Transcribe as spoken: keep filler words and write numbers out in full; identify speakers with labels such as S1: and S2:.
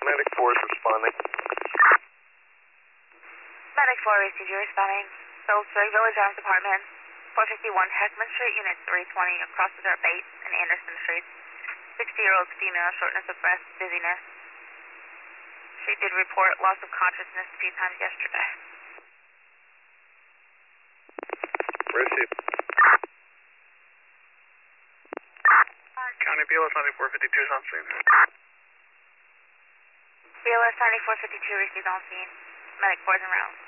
S1: Medic four is responding.
S2: Medic four received you responding. Salisbury Village Arms Department, four fifty-one Heckman Street, Unit three twenty, across the dirt base in Anderson Street. sixty-year-old female, shortness of breath, dizziness. She did report loss of consciousness a few times yesterday.
S1: Receive.
S3: County B L S ninety-four fifty-two is on scene.
S2: B L S ninety-four fifty-two received on scene. Medic four is en route.